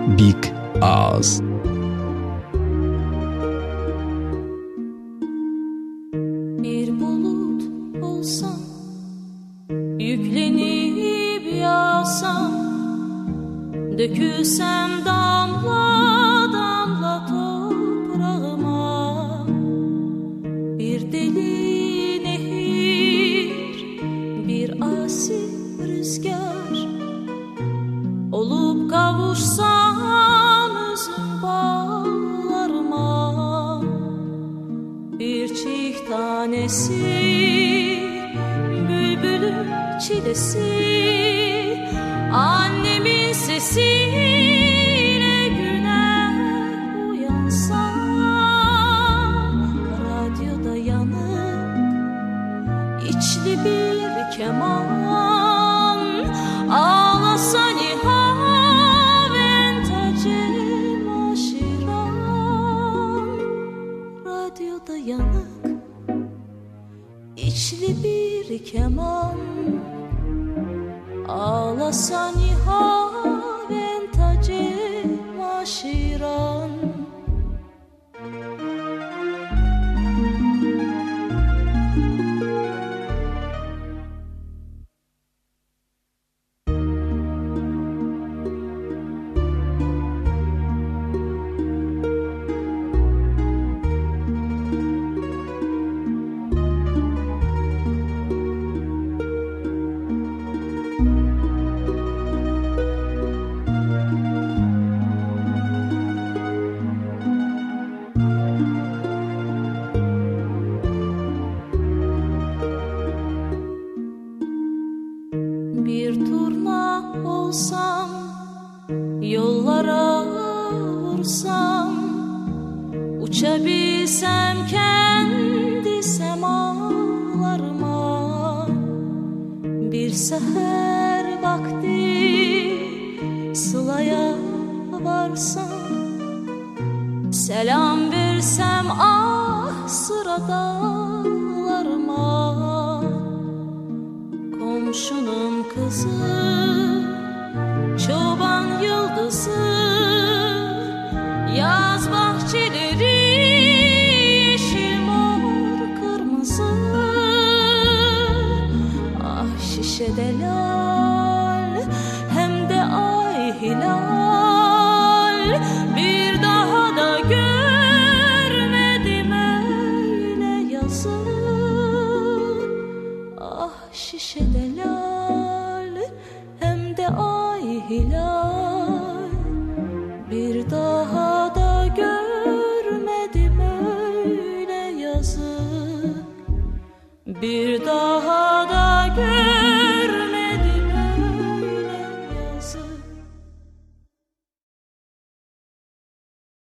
Big Ağız. Bir bulut olsam, yüklenip yağsam, dökülsem damla damla toprağıma, bir deli nehir, bir asi rüzgar olup kavuşsam üzüm bağlarıma, bir çift tanesi bülbülün çilesi, annemin sesiyle güne uyansam, radyoda yanık içli bir keman ağlasa nihaven tacım aşiram, radyoda yanık içli bir keman ağlasa nihaven tacım aşiram. Bir turna olsam, yollara vursam, uçabilsem kendi semalarıma, bir seher vakti sılaya varsam, selam versem ah sıradarlarıma, komşunun kızı, çoban yıldızı, yaz bahçeleri yeşil mor kırmızı, ah şişede lal hem de ay hilal, bir daha da görmedim öyle yazı, ah şişede lal hem de ay hilal, bir daha da görmedim öyle yazı, bir daha